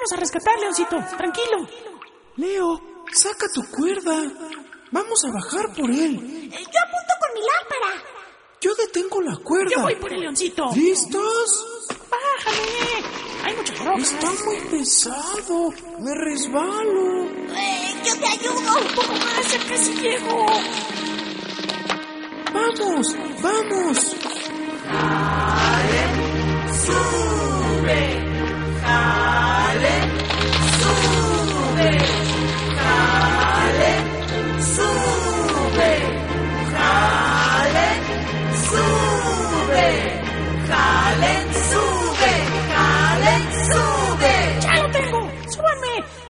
vamos a rescatar, Leoncito. Tranquilo. Leo, saca tu cuerda. Vamos a bajar por él. Yo apunto con mi lámpara. Yo detengo la cuerda. Yo voy por el Leoncito. ¿Listos? Bájale. Hay muchas rocas. Está muy pesado. Me resbalo. Yo te ayudo. Un poco más, ya casi llego. ¡Vamos! ¡Vamos! ¡Sube!